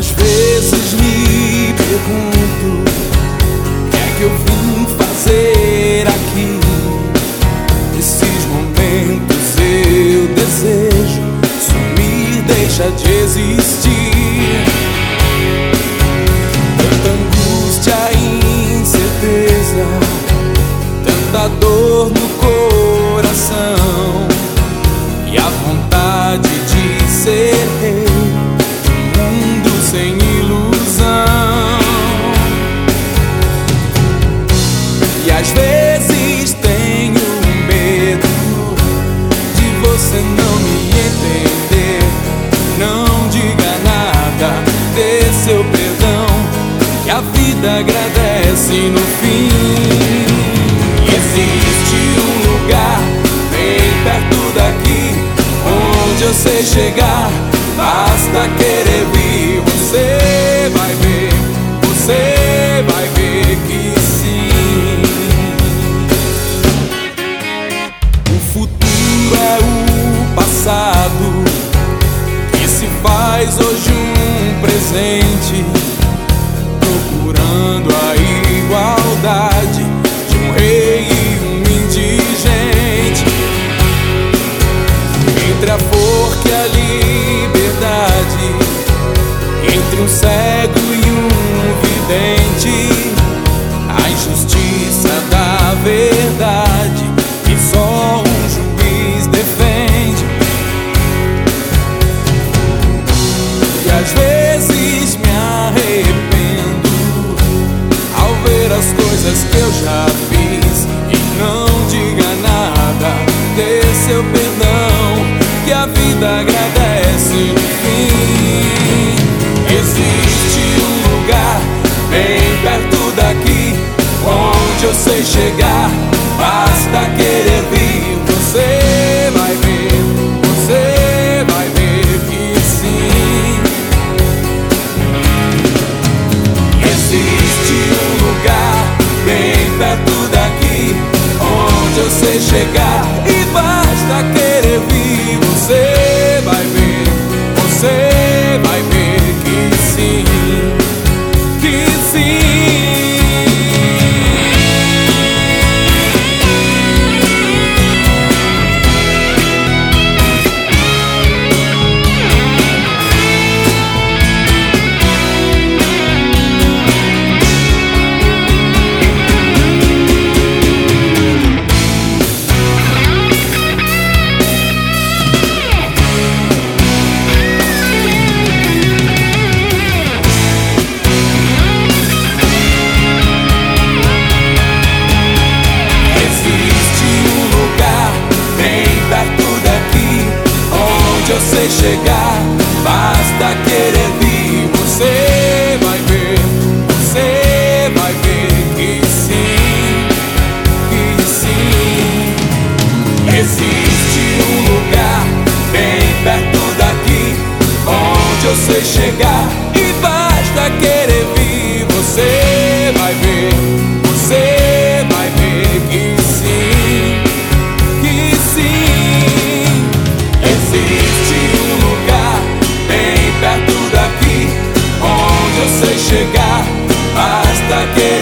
Às vezes me pergunto, o que é que eu vim fazer aqui? Nesses momentos eu desejo sumir, deixa de existir. Tanta angústia e incerteza, tanta dor no coração, e a vontade de ser rei de um mundo sem ilusão. E às vezes tenho medo de você não me entender. Não diga nada, dê seu perdão, que a vida agradece no fim. Existe um lugar bem perto daqui, onde eu sei chegar, basta querer vir. Você vai ver que sim. O futuro é o passado, que se faz hoje um presente, procurando a igualdade de um rei e um indigente. Entre a forca e a liberdade, entre um cego e um vidente, a injustiça da verdade que só um juiz defende. E às vezes me arrependo ao ver as coisas que eu já fiz. E não diga nada, dê seu perdão, que a vida agradece no fim. Existe um lugar bem perto daqui, onde eu sei chegar, basta querer vir. Você vai ver que sim. Existe um lugar bem perto daqui, onde eu sei chegar, e basta querer vir. Você vai ver que sim, que sim. Eu sei chegar, basta querer vir. Você vai ver que sim, que sim. Existe um lugar bem perto daqui, onde eu sei chegar, e basta querer vir. Você vai ver que sim, que sim. Existe um lugar bem perto daqui, onde eu sei chegar, basta querer.